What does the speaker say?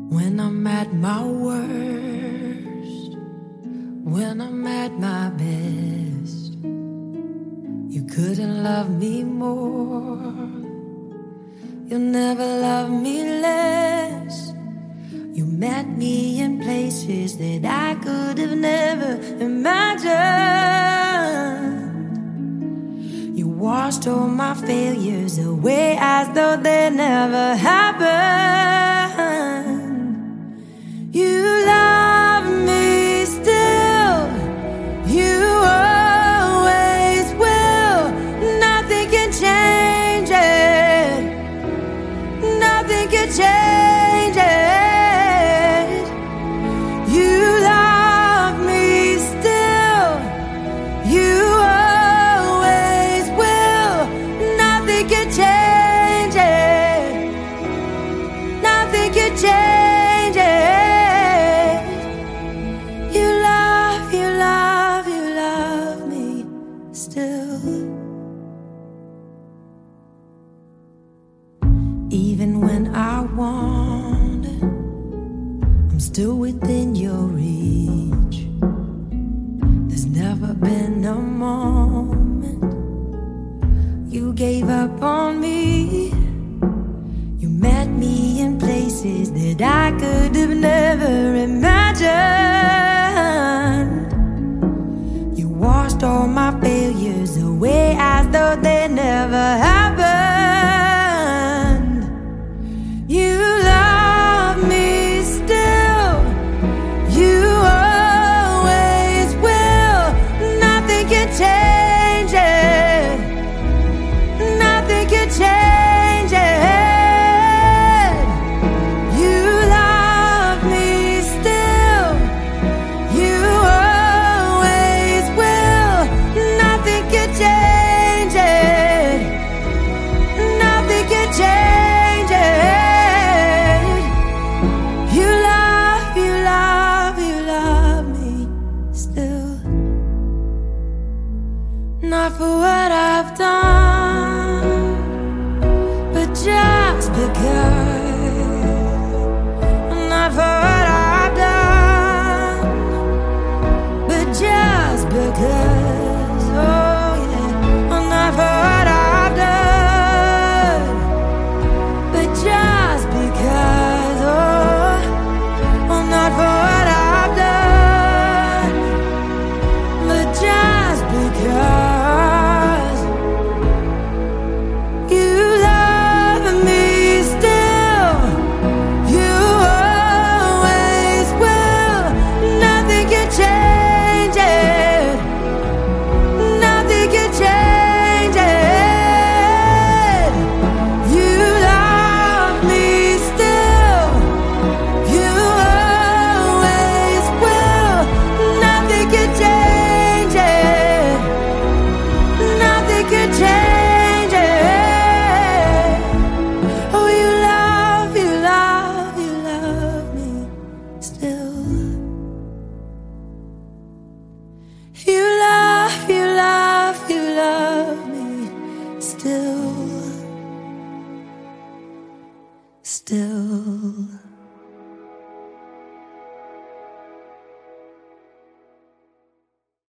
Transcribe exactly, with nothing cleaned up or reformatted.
When I'm at my worst, when I'm at my best, you couldn't love me more. You'll never love me less. You met me in places that I could have never imagined. You washed all my failures away as though they never happened. You love me still, you always will. Nothing can change it, nothing can change it. You love me still, you always will. Nothing can change it, nothing can change it. Even when I wander, I'm still within your reach. There's never been a moment you gave up on me. You met me in places that I could have never imagined. You washed all my failures away as though they never happened. You love me still, you always will. Nothing can change it, nothing can change it. You love me still, you always will. Nothing can change it, nothing can change it. Not for what I've done, but just because. Not for what I've done, but just because. Oh yeah. Not for what I've done, but just because. Oh, oh not for what I've done, but just because. You love, you love, you love me still, still.